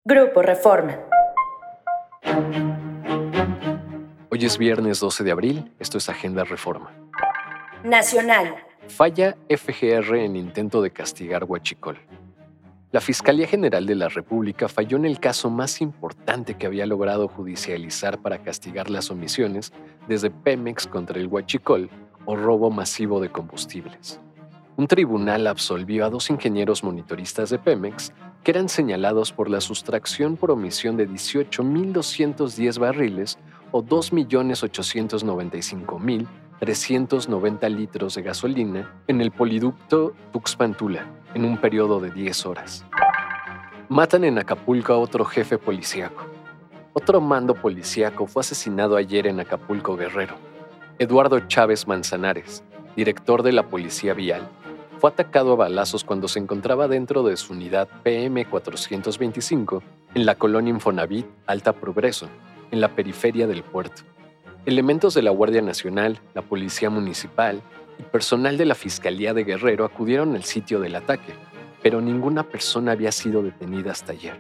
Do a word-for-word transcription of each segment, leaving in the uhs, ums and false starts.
Grupo Reforma. Hoy es viernes doce de abril, esto es Agenda Reforma. Nacional. Falla F G R en intento de castigar Huachicol. La Fiscalía General de la República falló en el caso más importante que había logrado judicializar para castigar las omisiones desde Pemex contra el Huachicol o robo masivo de combustibles. Un tribunal absolvió a dos ingenieros monitoristas de Pemex que eran señalados por la sustracción por omisión de dieciocho mil doscientos diez barriles o dos millones ochocientos noventa y cinco mil trescientos noventa litros de gasolina en el poliducto Tuxpan-Tula en un periodo de diez horas. Matan en Acapulco a otro jefe policíaco. Otro mando policíaco fue asesinado ayer en Acapulco, Guerrero. Eduardo Chávez Manzanares, director de la Policía Vial, fue atacado a balazos cuando se encontraba dentro de su unidad P M cuatrocientos veinticinco en la colonia Infonavit Alta Progreso, en la periferia del puerto. Elementos de la Guardia Nacional, la Policía Municipal y personal de la Fiscalía de Guerrero acudieron al sitio del ataque, pero ninguna persona había sido detenida hasta ayer.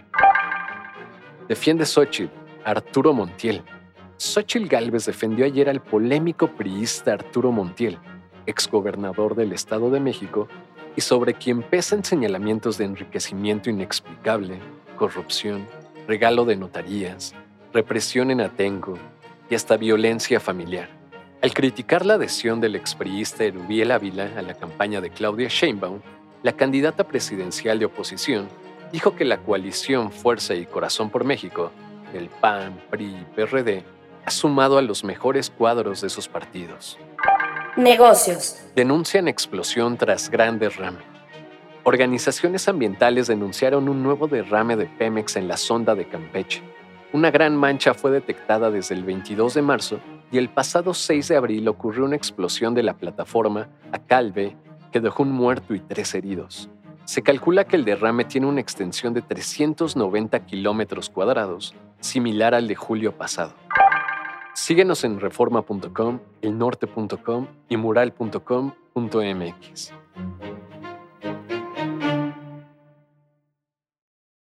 Defiende Xóchitl, Arturo Montiel. Xóchitl Gálvez defendió ayer al polémico priista Arturo Montiel, exgobernador del Estado de México, y sobre quien pesan señalamientos de enriquecimiento inexplicable, corrupción, regalo de notarías, represión en Atenco y hasta violencia familiar. Al criticar la adhesión del expriista Erubiel Ávila a la campaña de Claudia Sheinbaum, la candidata presidencial de oposición dijo que la coalición Fuerza y Corazón por México, del P A N, P R I y P R D, ha sumado a los mejores cuadros de esos partidos. Negocios. Denuncian explosión tras gran derrame. Organizaciones ambientales denunciaron un nuevo derrame de Pemex en la sonda de Campeche. Una gran mancha fue detectada desde el veintidós de marzo y el pasado seis de abril ocurrió una explosión de la plataforma Acalve que dejó un muerto y tres heridos. Se calcula que el derrame tiene una extensión de trescientos noventa kilómetros cuadrados, similar al de julio pasado. Síguenos en reforma punto com, elnorte punto com y mural punto com punto m x.